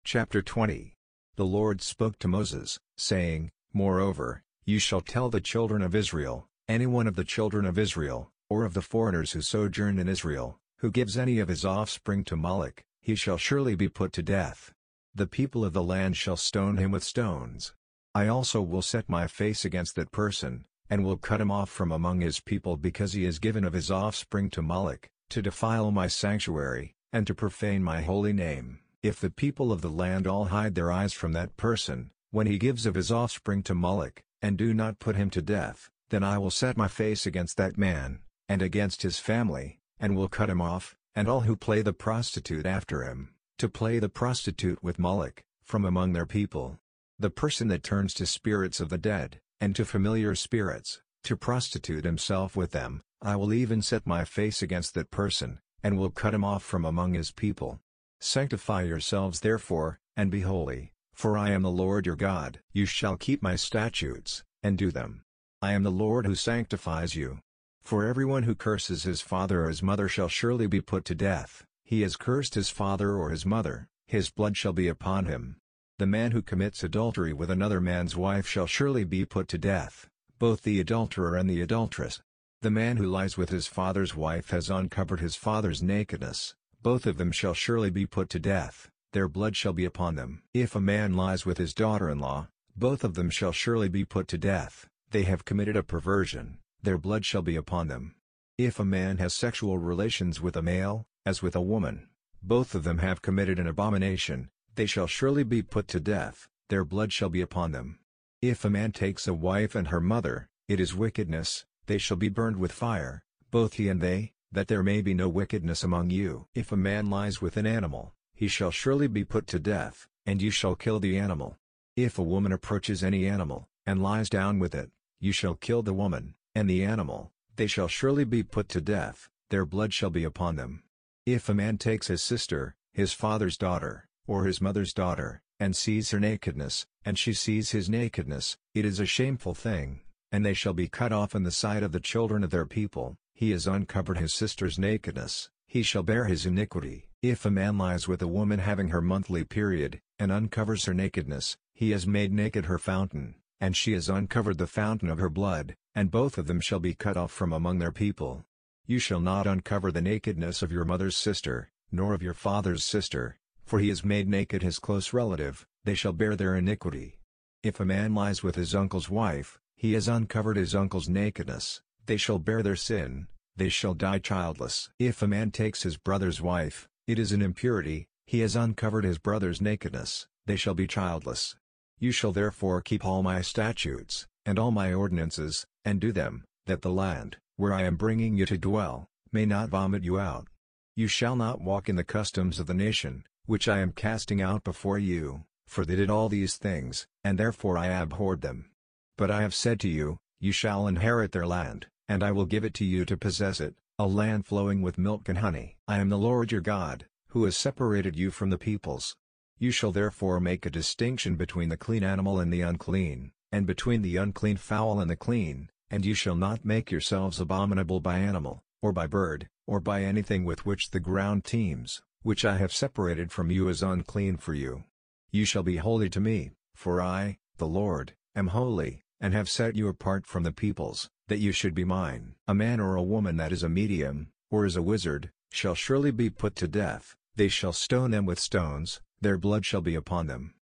Chapter 20. The Lord spoke to Moses, saying, Moreover, you shall tell the children of Israel, any one of the children of Israel, or of the foreigners who sojourn in Israel, who gives any of his offspring to Moloch, he shall surely be put to death. The people of the land shall stone him with stones. I also will set my face against that person, and will cut him off from among his people because he has given of his offspring to Moloch, to defile my sanctuary, and to profane my holy name. If the people of the land all hide their eyes from that person, when he gives of his offspring to Moloch, and do not put him to death, then I will set my face against that man, and against his family, and will cut him off, and all who play the prostitute after him, to play the prostitute with Moloch, from among their people. The person that turns to spirits of the dead, and to familiar spirits, to prostitute himself with them, I will even set my face against that person, and will cut him off from among his people. Sanctify yourselves therefore, and be holy, for I am the Lord your God. You shall keep my statutes, and do them. I am the Lord who sanctifies you. For everyone who curses his father or his mother shall surely be put to death. He has cursed his father or his mother, his blood shall be upon him. The man who commits adultery with another man's wife shall surely be put to death, both the adulterer and the adulteress. The man who lies with his father's wife has uncovered his father's nakedness. Both of them shall surely be put to death, their blood shall be upon them. If a man lies with his daughter-in-law, both of them shall surely be put to death, they have committed a perversion, their blood shall be upon them. If a man has sexual relations with a male, as with a woman, both of them have committed an abomination, they shall surely be put to death, their blood shall be upon them. If a man takes a wife and her mother, it is wickedness, they shall be burned with fire, both he and they, that there may be no wickedness among you. If a man lies with an animal, he shall surely be put to death, and you shall kill the animal. If a woman approaches any animal, and lies down with it, you shall kill the woman, and the animal, they shall surely be put to death, their blood shall be upon them. If a man takes his sister, his father's daughter, or his mother's daughter, and sees her nakedness, and she sees his nakedness, it is a shameful thing, and they shall be cut off in the sight of the children of their people. He has uncovered his sister's nakedness, he shall bear his iniquity. If a man lies with a woman having her monthly period, and uncovers her nakedness, he has made naked her fountain, and she has uncovered the fountain of her blood, and both of them shall be cut off from among their people. You shall not uncover the nakedness of your mother's sister, nor of your father's sister, for he has made naked his close relative, they shall bear their iniquity. If a man lies with his uncle's wife, he has uncovered his uncle's nakedness. They shall bear their sin, they shall die childless. If a man takes his brother's wife, it is an impurity, he has uncovered his brother's nakedness, they shall be childless. You shall therefore keep all my statutes, and all my ordinances, and do them, that the land, where I am bringing you to dwell, may not vomit you out. You shall not walk in the customs of the nation, which I am casting out before you, for they did all these things, and therefore I abhorred them. But I have said to you, you shall inherit their land, and I will give it to you to possess it, a land flowing with milk and honey. I am the Lord your God, who has separated you from the peoples. You shall therefore make a distinction between the clean animal and the unclean, and between the unclean fowl and the clean, and you shall not make yourselves abominable by animal, or by bird, or by anything with which the ground teems, which I have separated from you as unclean for you. You shall be holy to me, for I, the Lord, am holy, and have set you apart from the peoples, that you should be mine. A man or a woman that is a medium, or is a wizard, shall surely be put to death, they shall stone them with stones, their blood shall be upon them.